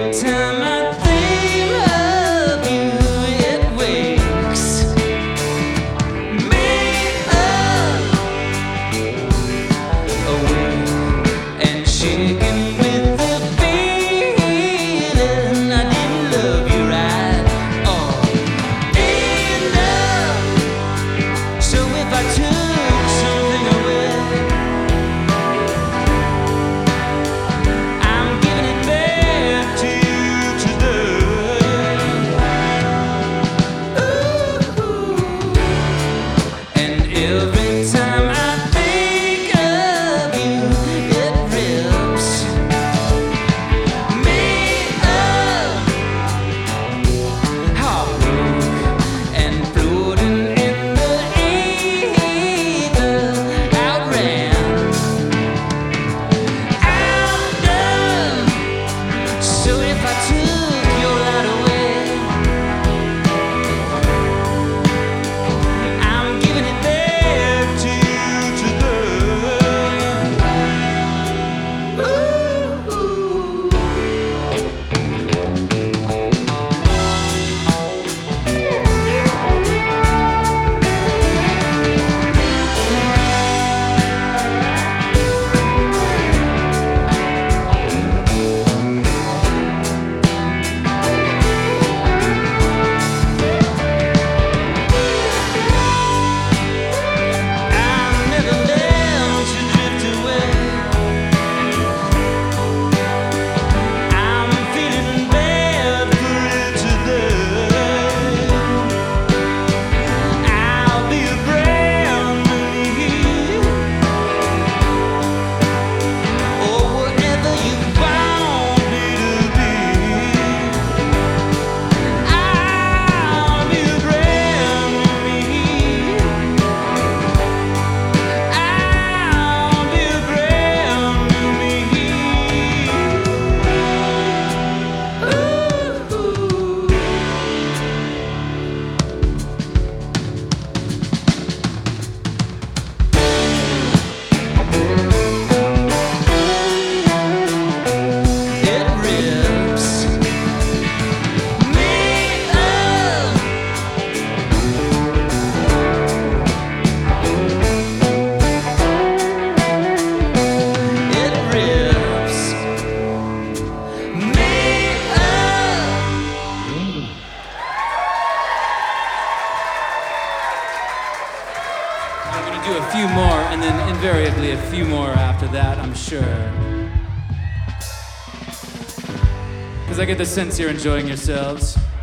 time I think of you, it wakes me up, awake and shaking with the feeling I didn't love you right or enough. So if I took something away, I'm giving it back to you today. Ooh. And every time I think of you, it rips me up, heartbroken and floating in the ether, outran, outdone. So if I took your light away, I'm giving it back to you today. Ooh. I'm never meant to drift away. I'm feeling bad for it today. I'll be a brand new me, or whatever you want me to be. I'll be a brand new me. I'll be a brand new me. Ooh. It rips me up, it rips me up. I'm gonna do a few more, and then invariably a few more after that, I'm sure. Because I get the sense you're enjoying yourselves.